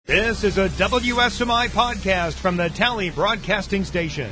This is a WSMI podcast from the Tally Broadcasting Station.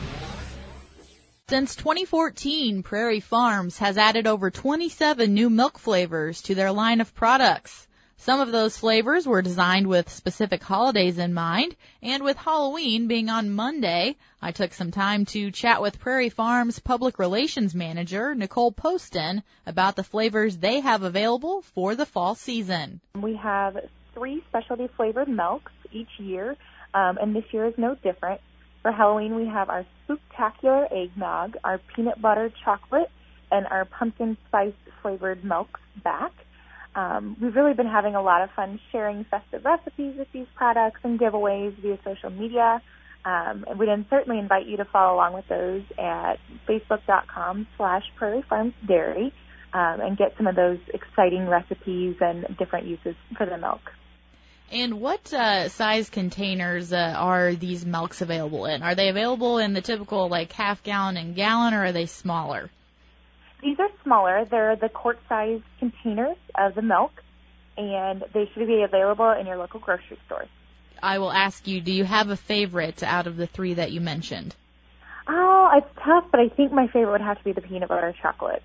Since 2014, Prairie Farms has added over 27 new milk flavors to their line of products. Some of those flavors were designed with specific holidays in mind, and with Halloween being on Monday, I took some time to chat with Prairie Farms Public Relations Manager, Nicole Poston, about the flavors they have available for the fall season. We have 3 specialty flavored milks each year, and this year is no different. For Halloween, we have our Spooktacular Eggnog, our Peanut Butter Chocolate, and our Pumpkin Spice flavored milks back. We've really been having a lot of fun sharing festive recipes with these products and giveaways via social media. And we'd certainly invite you to follow along with those at facebook.com/Prairie Farms Dairy and get some of those exciting recipes and different uses for the milk. And what size containers are these milks available in? Are they available in the typical like half gallon and gallon, or are they smaller? These are smaller. They're the quart-sized containers of the milk, and they should be available in your local grocery store. I will ask you, do you have a favorite out of the 3 that you mentioned? Oh, it's tough, but I think my favorite would have to be the peanut butter chocolate.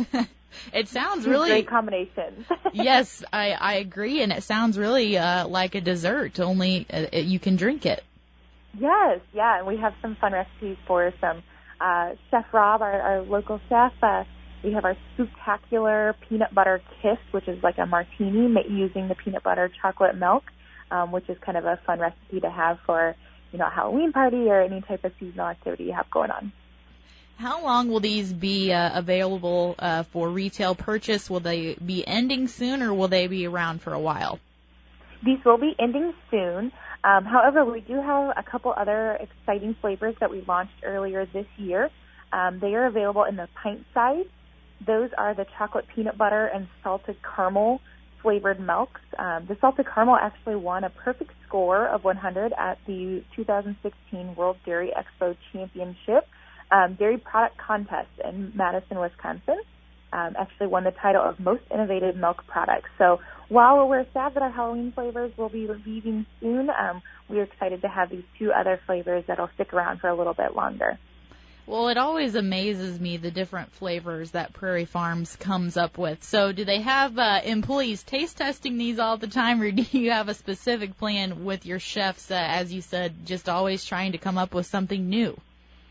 It sounds really... Great combination. Yes, I agree, and it sounds really like a dessert, only you can drink it. Yes, yeah, and we have some fun recipes for some Chef Rob, our local chef. We have our Spooktacular Peanut Butter Kiss, which is like a martini using the peanut butter chocolate milk, which is kind of a fun recipe to have for, a Halloween party or any type of seasonal activity you have going on. How long will these be available for retail purchase? Will they be ending soon, or will they be around for a while? These will be ending soon. However, we do have a couple other exciting flavors that we launched earlier this year. They are available in the pint size. Those are the chocolate peanut butter and salted caramel flavored milks. The salted caramel actually won a perfect score of 100 at the 2016 World Dairy Expo Championship Dairy Product Contest in Madison, Wisconsin. Actually won the title of Most Innovative Milk Products. So while we're sad that our Halloween flavors will be leaving soon, we're excited to have these 2 other flavors that'll stick around for a little bit longer. Well, it always amazes me, the different flavors that Prairie Farms comes up with. So do they have employees taste testing these all the time, or do you have a specific plan with your chefs, as you said, just always trying to come up with something new?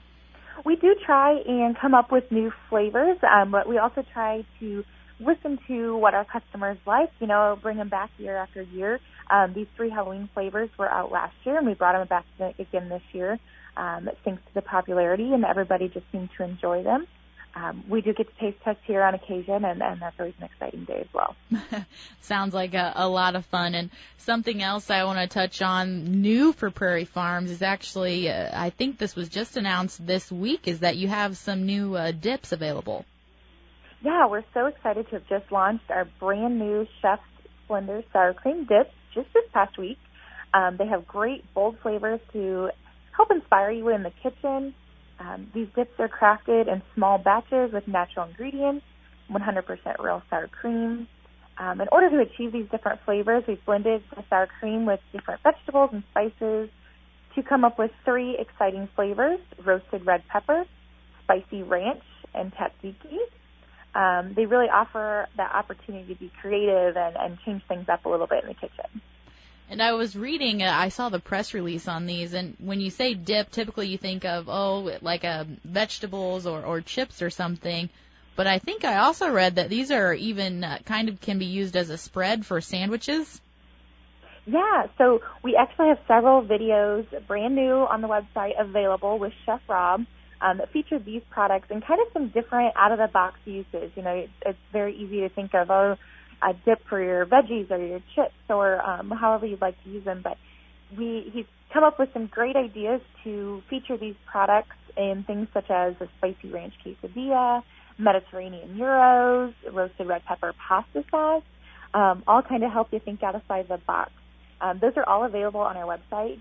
We do try and come up with new flavors, but we also try to listen to what our customers like, bring them back year after year. These 3 Halloween flavors were out last year, and we brought them back again this year. Thanks to the popularity, and everybody just seemed to enjoy them. We do get to taste test here on occasion, and that's always an exciting day as well. Sounds like a lot of fun. And something else I want to touch on new for Prairie Farms is actually, I think this was just announced this week, is that you have some new dips available. Yeah, we're so excited to have just launched our brand new Chef's Splendor Sour Cream Dips just this past week. They have great, bold flavors to help inspire you in the kitchen. These dips are crafted in small batches with natural ingredients, 100% real sour cream. In order to achieve these different flavors, we've blended the sour cream with different vegetables and spices to come up with 3 exciting flavors: roasted red pepper, spicy ranch, and tzatziki. They really offer that opportunity to be creative and change things up a little bit in the kitchen. And I was reading, I saw the press release on these, and when you say dip, typically you think of, like vegetables or chips or something. But I think I also read that these are even kind of can be used as a spread for sandwiches. Yeah, so we actually have several videos, brand new on the website, available with Chef Rob that feature these products and kind of some different out-of-the-box uses. It's very easy to think of, a dip for your veggies or your chips or however you'd like to use them. But he's come up with some great ideas to feature these products in things such as a spicy ranch quesadilla, Mediterranean gyros, roasted red pepper pasta sauce, all kind of help you think outside the box. Those are all available on our website,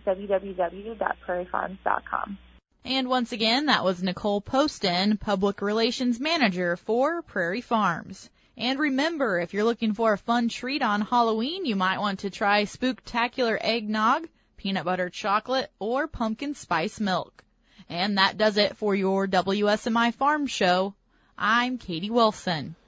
www.prairiefarms.com. And once again, that was Nicole Poston, Public Relations Manager for Prairie Farms. And remember, if you're looking for a fun treat on Halloween, you might want to try Spooktacular Eggnog, Peanut Butter Chocolate, or Pumpkin Spice Milk. And that does it for your WSMI Farm Show. I'm Katie Wilson.